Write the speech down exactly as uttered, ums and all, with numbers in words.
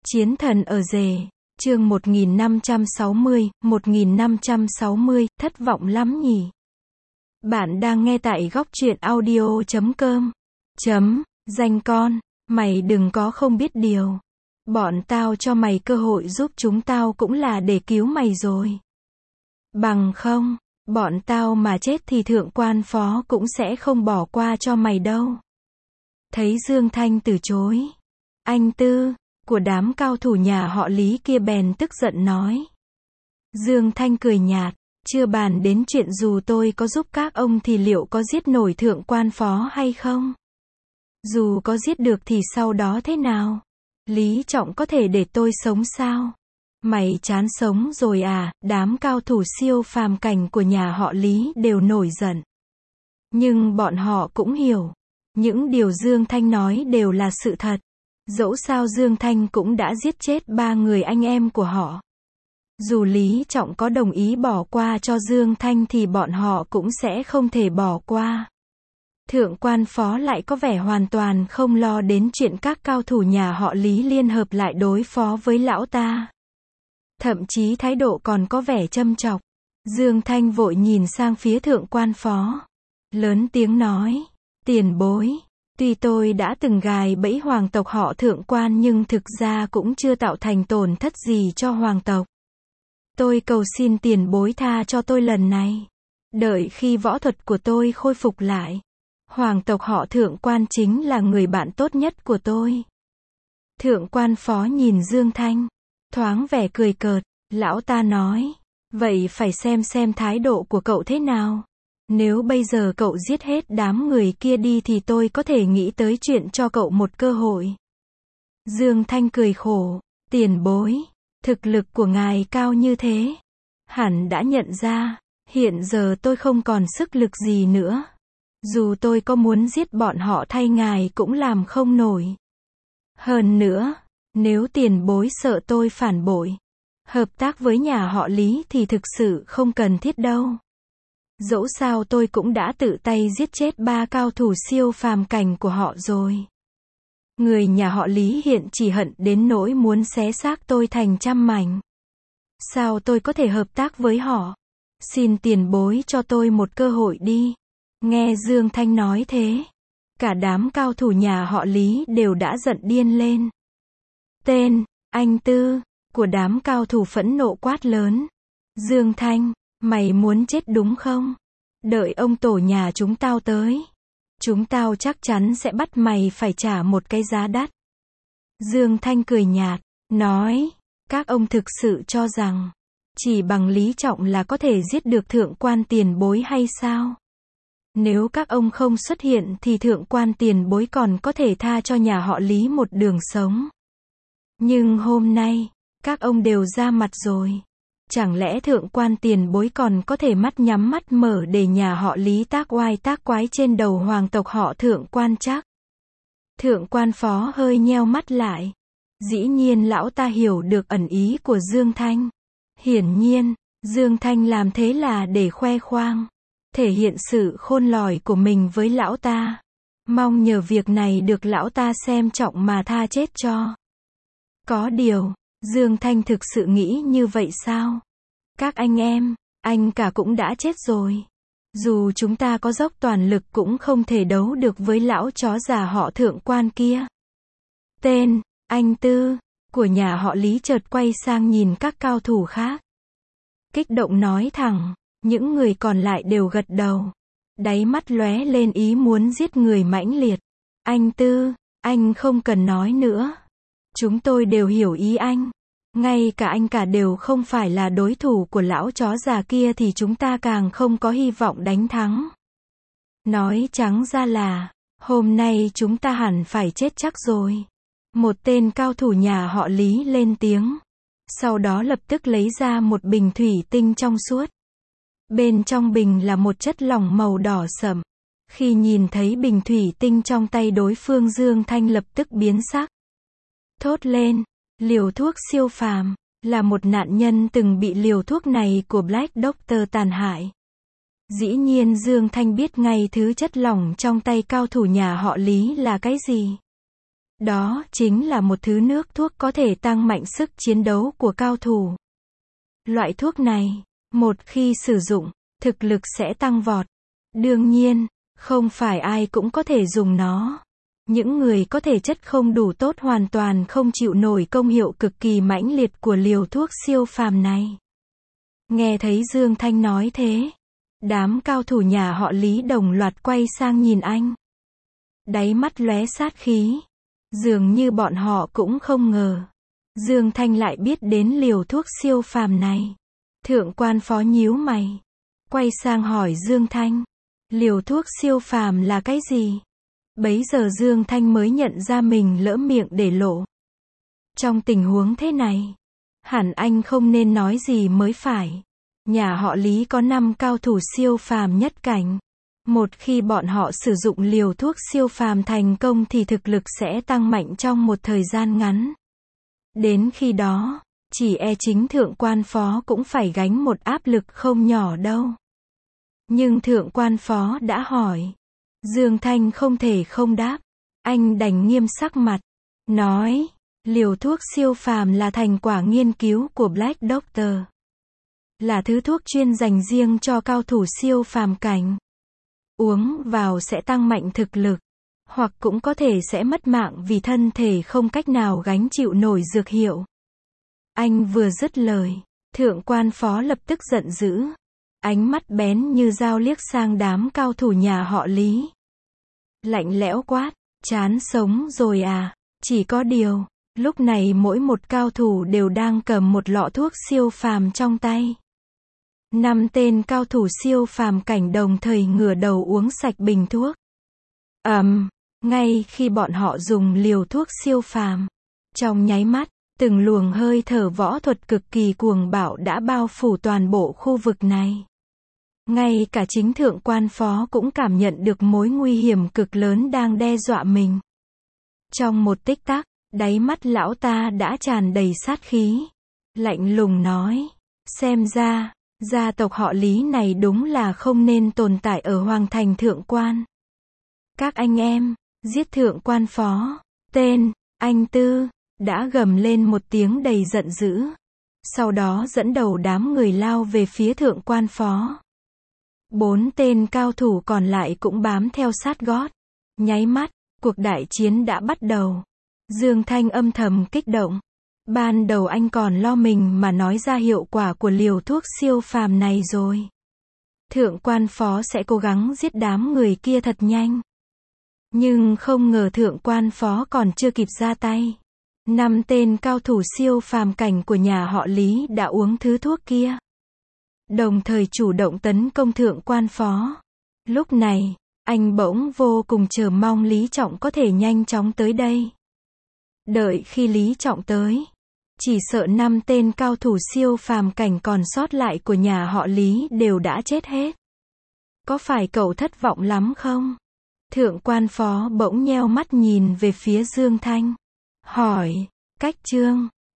Chiến thần ở rể, chương một nghìn năm trăm sáu mươi, một nghìn năm trăm sáu mươi, thất vọng lắm nhỉ. Bạn đang nghe tại góc truyện audio chấm com. Chấm, danh con, mày đừng có không biết điều. Bọn tao cho mày cơ hội giúp chúng tao cũng là để cứu mày rồi. Bằng không, bọn tao mà chết thì thượng quan phó cũng sẽ không bỏ qua cho mày đâu. Thấy Dương Thanh từ chối, anh Tư, của đám cao thủ nhà họ Lý kia bèn tức giận nói. Dương Thanh cười nhạt, chưa bàn đến chuyện dù tôi có giúp các ông thì liệu có giết nổi thượng quan phó hay không? Dù có giết được thì sau đó thế nào? Lý Trọng có thể để tôi sống sao? Mày chán sống rồi à? Đám cao thủ siêu phàm cảnh của nhà họ Lý đều nổi giận. Nhưng bọn họ cũng hiểu, những điều Dương Thanh nói đều là sự thật. Dẫu sao Dương Thanh cũng đã giết chết ba người anh em của họ. Dù Lý Trọng có đồng ý bỏ qua cho Dương Thanh thì bọn họ cũng sẽ không thể bỏ qua. Thượng quan phó lại có vẻ hoàn toàn không lo đến chuyện các cao thủ nhà họ Lý liên hợp lại đối phó với lão ta. Thậm chí thái độ còn có vẻ châm chọc. Dương Thanh vội nhìn sang phía thượng quan phó, lớn tiếng nói, tiền bối. Tuy tôi đã từng gài bẫy hoàng tộc họ thượng quan nhưng thực ra cũng chưa tạo thành tổn thất gì cho hoàng tộc. Tôi cầu xin tiền bối tha cho tôi lần này. Đợi khi võ thuật của tôi khôi phục lại, hoàng tộc họ thượng quan chính là người bạn tốt nhất của tôi. Thượng quan phó nhìn Dương Thanh, thoáng vẻ cười cợt, lão ta nói, vậy phải xem xem thái độ của cậu thế nào. Nếu bây giờ cậu giết hết đám người kia đi thì tôi có thể nghĩ tới chuyện cho cậu một cơ hội. Dương Thanh cười khổ, tiền bối, thực lực của ngài cao như thế. Hẳn đã nhận ra, hiện giờ tôi không còn sức lực gì nữa. Dù tôi có muốn giết bọn họ thay ngài cũng làm không nổi. Hơn nữa, nếu tiền bối sợ tôi phản bội, hợp tác với nhà họ Lý thì thực sự không cần thiết đâu. Dẫu sao tôi cũng đã tự tay giết chết ba cao thủ siêu phàm cảnh của họ rồi. Người nhà họ Lý hiện chỉ hận đến nỗi muốn xé xác tôi thành trăm mảnh. Sao tôi có thể hợp tác với họ? Xin tiền bối cho tôi một cơ hội đi. Nghe Dương Thanh nói thế, cả đám cao thủ nhà họ Lý đều đã giận điên lên. Tên, anh Tư, của đám cao thủ phẫn nộ quát lớn. Dương Thanh, mày muốn chết đúng không? Đợi ông tổ nhà chúng tao tới, chúng tao chắc chắn sẽ bắt mày phải trả một cái giá đắt. Dương Thanh cười nhạt, nói, các ông thực sự cho rằng, chỉ bằng Lý Trọng là có thể giết được thượng quan tiền bối hay sao? Nếu các ông không xuất hiện thì thượng quan tiền bối còn có thể tha cho nhà họ Lý một đường sống. Nhưng hôm nay, các ông đều ra mặt rồi. Chẳng lẽ thượng quan tiền bối còn có thể mắt nhắm mắt mở để nhà họ Lý tác oai tác quái trên đầu hoàng tộc họ thượng quan chắc? Thượng quan phó hơi nheo mắt lại. Dĩ nhiên lão ta hiểu được ẩn ý của Dương Thanh. Hiển nhiên, Dương Thanh làm thế là để khoe khoang, thể hiện sự khôn lỏi của mình với lão ta. Mong nhờ việc này được lão ta xem trọng mà tha chết cho. Có điều, Dương Thanh thực sự nghĩ như vậy sao? Các anh em, anh cả cũng đã chết rồi. Dù chúng ta có dốc toàn lực cũng không thể đấu được với lão chó già họ thượng quan kia. Tên, anh Tư, của nhà họ Lý chợt quay sang nhìn các cao thủ khác. Kích động nói thẳng, những người còn lại đều gật đầu. Đáy mắt lóe lên ý muốn giết người mãnh liệt. Anh Tư, anh không cần nói nữa. Chúng tôi đều hiểu ý anh. Ngay cả anh cả đều không phải là đối thủ của lão chó già kia thì chúng ta càng không có hy vọng đánh thắng. Nói trắng ra là, hôm nay chúng ta hẳn phải chết chắc rồi. Một tên cao thủ nhà họ Lý lên tiếng. Sau đó lập tức lấy ra một bình thủy tinh trong suốt. Bên trong bình là một chất lỏng màu đỏ sẫm. Khi nhìn thấy bình thủy tinh trong tay đối phương, Dương Thanh lập tức biến sắc. Thốt lên, liều thuốc siêu phàm, là một nạn nhân từng bị liều thuốc này của Black Doctor tàn hại. Dĩ nhiên Dương Thanh biết ngay thứ chất lỏng trong tay cao thủ nhà họ Lý là cái gì. Đó chính là một thứ nước thuốc có thể tăng mạnh sức chiến đấu của cao thủ. Loại thuốc này, một khi sử dụng, thực lực sẽ tăng vọt. Đương nhiên, không phải ai cũng có thể dùng nó. Những người có thể chất không đủ tốt hoàn toàn không chịu nổi công hiệu cực kỳ mãnh liệt của liều thuốc siêu phàm này. Nghe thấy Dương Thanh nói thế, đám cao thủ nhà họ Lý đồng loạt quay sang nhìn anh. Đáy mắt lóe sát khí. Dường như bọn họ cũng không ngờ. Dương Thanh lại biết đến liều thuốc siêu phàm này. Thượng quan phó nhíu mày. Quay sang hỏi Dương Thanh. Liều thuốc siêu phàm là cái gì? Bấy giờ Dương Thanh mới nhận ra mình lỡ miệng để lộ. Trong tình huống thế này, hẳn anh không nên nói gì mới phải. Nhà họ Lý có năm cao thủ siêu phàm nhất cảnh. Một khi bọn họ sử dụng liều thuốc siêu phàm thành công thì thực lực sẽ tăng mạnh trong một thời gian ngắn. Đến khi đó, chỉ e chính thượng quan phó cũng phải gánh một áp lực không nhỏ đâu. Nhưng thượng quan phó đã hỏi. Dương Thanh không thể không đáp. Anh đành nghiêm sắc mặt. Nói, liều thuốc siêu phàm là thành quả nghiên cứu của Black Doctor. Là thứ thuốc chuyên dành riêng cho cao thủ siêu phàm cảnh. Uống vào sẽ tăng mạnh thực lực. Hoặc cũng có thể sẽ mất mạng vì thân thể không cách nào gánh chịu nổi dược hiệu. Anh vừa dứt lời, thượng quan phó lập tức giận dữ. Ánh mắt bén như dao liếc sang đám cao thủ nhà họ Lý. Lạnh lẽo quát, chán sống rồi à? Chỉ có điều, lúc này mỗi một cao thủ đều đang cầm một lọ thuốc siêu phàm trong tay. Năm tên cao thủ siêu phàm cảnh đồng thời ngửa đầu uống sạch bình thuốc. Ầm, um, ngay khi bọn họ dùng liều thuốc siêu phàm, trong nháy mắt, từng luồng hơi thở võ thuật cực kỳ cuồng bạo đã bao phủ toàn bộ khu vực này. Ngay cả chính thượng quan phó cũng cảm nhận được mối nguy hiểm cực lớn đang đe dọa mình. Trong một tích tắc, đáy mắt lão ta đã tràn đầy sát khí. Lạnh lùng nói, xem ra, gia tộc họ Lý này đúng là không nên tồn tại ở Hoàng thành thượng quan. Các anh em, giết thượng quan phó. Tên, anh Tư, đã gầm lên một tiếng đầy giận dữ. Sau đó dẫn đầu đám người lao về phía thượng quan phó. Bốn tên cao thủ còn lại cũng bám theo sát gót. Nháy mắt, cuộc đại chiến đã bắt đầu. Dương Thanh âm thầm kích động. Ban đầu anh còn lo mình mà nói ra hiệu quả của liều thuốc siêu phàm này rồi. Thượng quan phó sẽ cố gắng giết đám người kia thật nhanh. Nhưng không ngờ thượng quan phó còn chưa kịp ra tay. Năm tên cao thủ siêu phàm cảnh của nhà họ Lý đã uống thứ thuốc kia. Đồng thời chủ động tấn công thượng quan phó. Lúc này, anh bỗng vô cùng chờ mong Lý Trọng có thể nhanh chóng tới đây. Đợi khi Lý Trọng tới, chỉ sợ năm tên cao thủ siêu phàm cảnh còn sót lại của nhà họ Lý đều đã chết hết. Có phải cậu thất vọng lắm không? Thượng quan phó bỗng nheo mắt nhìn về phía Dương Thanh. Hỏi, cách Trương,